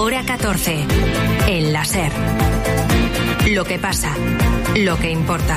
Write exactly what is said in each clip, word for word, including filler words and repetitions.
Hora catorce. El la SER. Lo que pasa, lo que importa.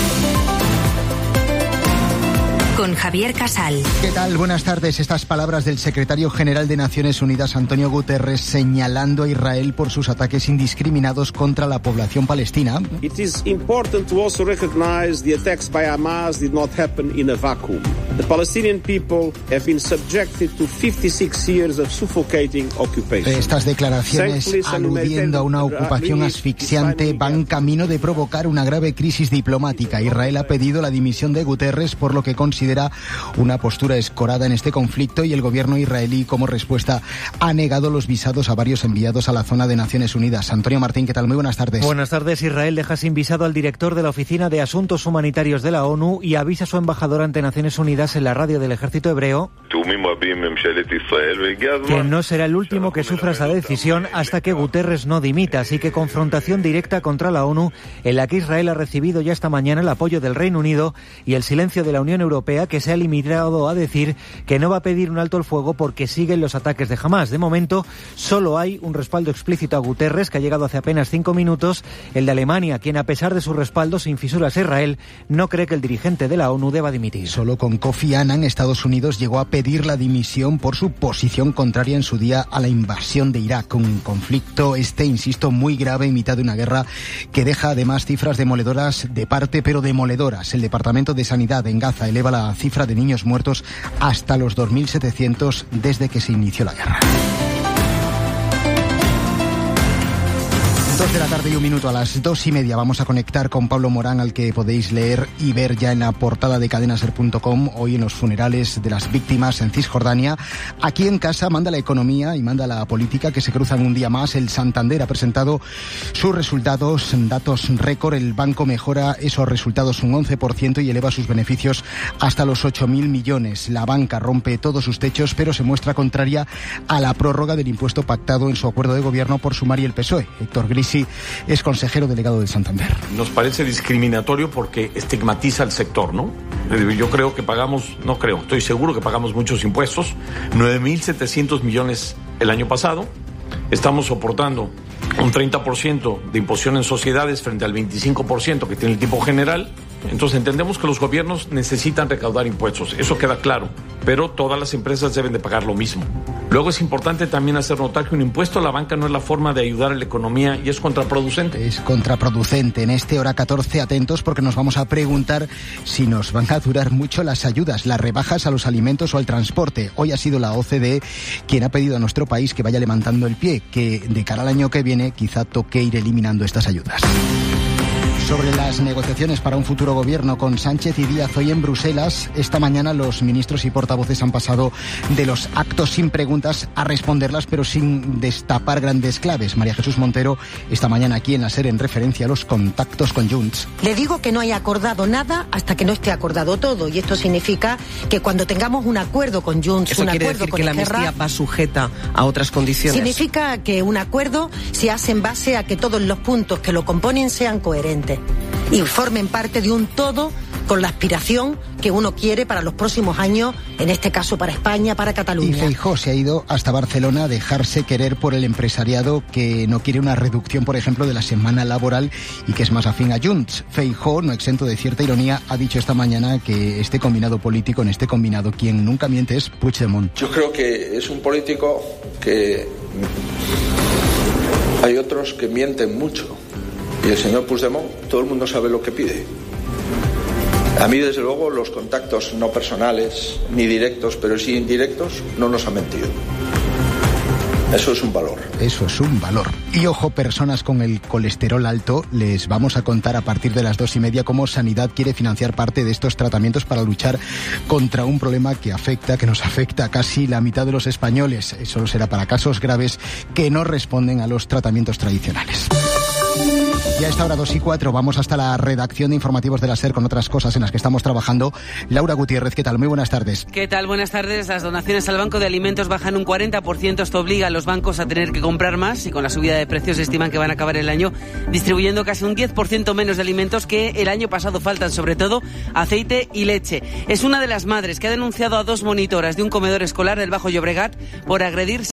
Con Javier Casal. ¿Qué tal? Buenas tardes. Estas palabras del secretario general de Naciones Unidas, Antonio Guterres, señalando a Israel por sus ataques indiscriminados contra la población palestina. It is important to also recognize the attacks by Hamas did not happen in a vacuum. The Palestinian people have been subjected to fifty-six years of suffocating occupation. Estas declaraciones, aludiendo a una ocupación asfixiante, van camino de provocar una grave crisis diplomática. Israel ha pedido la dimisión de Guterres por lo que considera una postura escorada en este conflicto, y el gobierno israelí, como respuesta, ha negado los visados a varios enviados a la zona de Naciones Unidas. Antonio Martín, ¿qué tal? Muy buenas tardes. Buenas tardes. Israel deja sin visado al director de la Oficina de Asuntos Humanitarios de la ONU y avisa a su embajador ante Naciones Unidas en la radio del Ejército Hebreo que no será el último que sufra esa decisión hasta que Guterres no dimita. Así que confrontación directa contra la ONU, en la que Israel ha recibido ya esta mañana el apoyo del Reino Unido y el silencio de la Unión Europea, que se ha limitado a decir que no va a pedir un alto el fuego porque siguen los ataques de Hamas. De momento, solo hay un respaldo explícito a Guterres, que ha llegado hace apenas cinco minutos, el de Alemania, quien, a pesar de su respaldo sin fisuras a Israel, no cree que el dirigente de la ONU deba dimitir. Solo con Kofi Annan, Estados Unidos llegó a pedir la dimisión por su posición contraria en su día a la invasión de Irak. Un conflicto este, insisto, muy grave en mitad de una guerra que deja además cifras demoledoras de parte, pero demoledoras. El Departamento de Sanidad en Gaza eleva la cifra de niños muertos hasta los dos mil setecientos desde que se inició la guerra. Dos de la tarde y un minuto. A las dos y media vamos a conectar con Pablo Morán, al que podéis leer y ver ya en la portada de cadena ser punto com, hoy en los funerales de las víctimas en Cisjordania. Aquí en casa manda la economía y manda la política, que se cruzan un día más. El Santander ha presentado sus resultados, datos récord. El banco mejora esos resultados un once por ciento y eleva sus beneficios hasta los ocho mil millones. La banca rompe todos sus techos, pero se muestra contraria a la prórroga del impuesto pactado en su acuerdo de gobierno por Sumar y el P S O E. Héctor Grisi es consejero delegado del Santander. Nos parece discriminatorio porque estigmatiza al sector, ¿no? Yo creo que pagamos, no creo, estoy seguro que pagamos muchos impuestos, nueve mil setecientos millones el año pasado. Estamos soportando un treinta por ciento de imposición en sociedades frente al veinticinco por ciento que tiene el tipo general. Entonces entendemos que los gobiernos necesitan recaudar impuestos, eso queda claro, pero todas las empresas deben de pagar lo mismo. Luego es importante también hacer notar que un impuesto a la banca no es la forma de ayudar a la economía y es contraproducente. Es contraproducente. En este hora catorce, atentos, porque nos vamos a preguntar si nos van a durar mucho las ayudas, las rebajas a los alimentos o al transporte. Hoy ha sido la O C D E quien ha pedido a nuestro país que vaya levantando el pie, que de cara al año que viene quizá toque ir eliminando estas ayudas. Sobre las negociaciones para un futuro gobierno con Sánchez y Díaz hoy en Bruselas, esta mañana los ministros y portavoces han pasado de los actos sin preguntas a responderlas, pero sin destapar grandes claves. María Jesús Montero, esta mañana aquí en la SER, en referencia a los contactos con Junts. Le digo que no hay acordado nada hasta que no esté acordado todo, y esto significa que cuando tengamos un acuerdo con Junts, ¿Eso un quiere acuerdo decir con que la Esquerra, amnistía va sujeta a otras condiciones? Significa que un acuerdo se hace en base a que todos los puntos que lo componen sean coherentes y formen parte de un todo con la aspiración que uno quiere para los próximos años, en este caso para España, para Cataluña. Y Feijóo se ha ido hasta Barcelona a dejarse querer por el empresariado, que no quiere una reducción, por ejemplo, de la semana laboral y que es más afín a Junts. Feijóo, no exento de cierta ironía, ha dicho esta mañana que este combinado político, en este combinado, quien nunca miente es Puigdemont. Yo creo que es un político que hay otros que mienten mucho. Y el señor Puigdemont, todo el mundo sabe lo que pide. A mí, desde luego, los contactos no personales ni directos, pero sí indirectos, no nos han mentido. Eso es un valor. Eso es un valor. Y ojo, personas con el colesterol alto, les vamos a contar a partir de las dos y media cómo Sanidad quiere financiar parte de estos tratamientos para luchar contra un problema que afecta, que nos afecta a casi la mitad de los españoles. Solo será para casos graves que no responden a los tratamientos tradicionales. Y a esta hora dos y cuatro vamos hasta la redacción de informativos de la SER con otras cosas en las que estamos trabajando. Laura Gutiérrez, ¿qué tal? Muy buenas tardes. ¿Qué tal? Buenas tardes. Las donaciones al Banco de Alimentos bajan un cuarenta por ciento. Esto obliga a los bancos a tener que comprar más y con la subida de precios se estiman que van a acabar el año distribuyendo casi un diez por ciento menos de alimentos que el año pasado. Faltan sobre todo aceite y leche. Es una de las madres que ha denunciado a dos monitoras de un comedor escolar del Bajo Llobregat por agredir